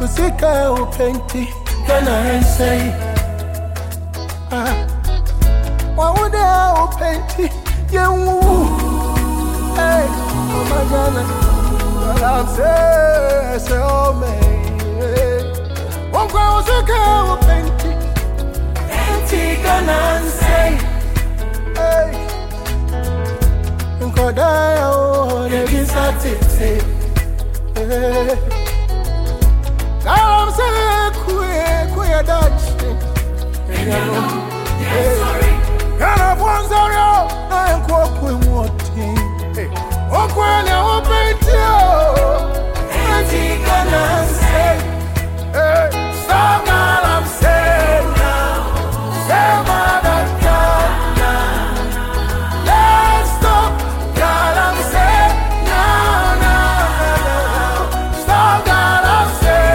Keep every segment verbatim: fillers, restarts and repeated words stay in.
Sika o plenty, can I say? Ah, why would I o plenty? You, hey, oh my God, what I'm saying, say oh man, one ground Sika o plenty, plenty can I say? Hey, you die oh, they be satisfied. Hey. I'm saying, queer, queer Dutch. God of one sorry, I am quoting what he. Oh, when you open to and he can say, so God, I'm saying now, say, Mother God, now. Let's stop, God, I'm saying now, now, now. Stop, God, I'm saying.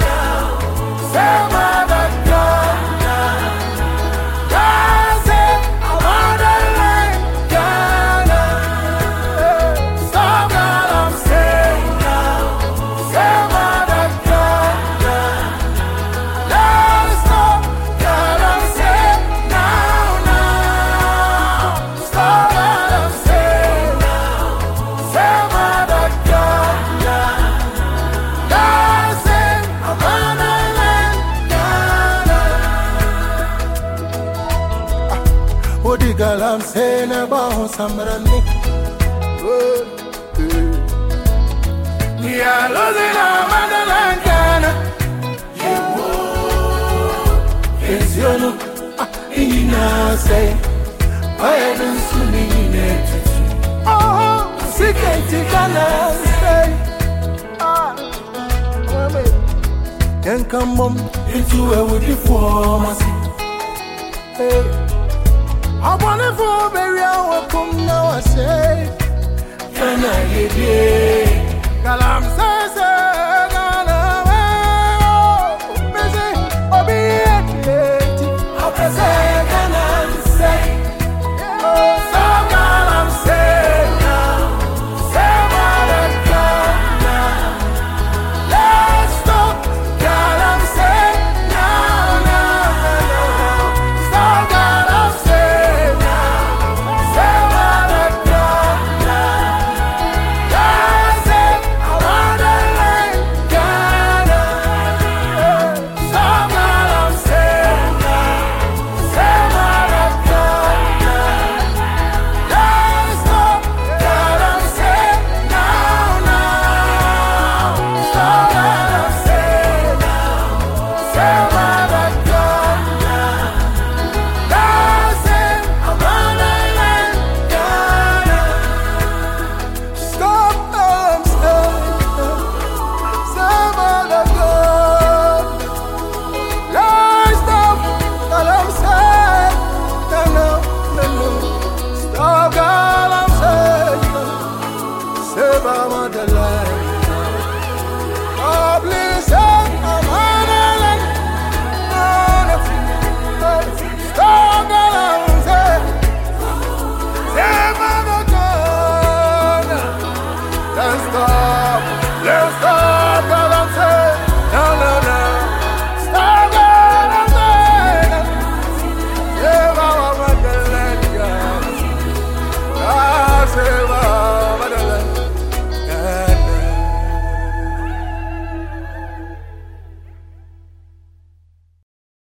Girl, I'm saying about somebody. Yeah, losing our motherland, Ghana. Yes, you know, in a say, I haven't seen it. Oh, sick and sick, and I say, ah, then come on into a woody form. Hey. I want to go very well, come now, I say, can I get it? I'm saying.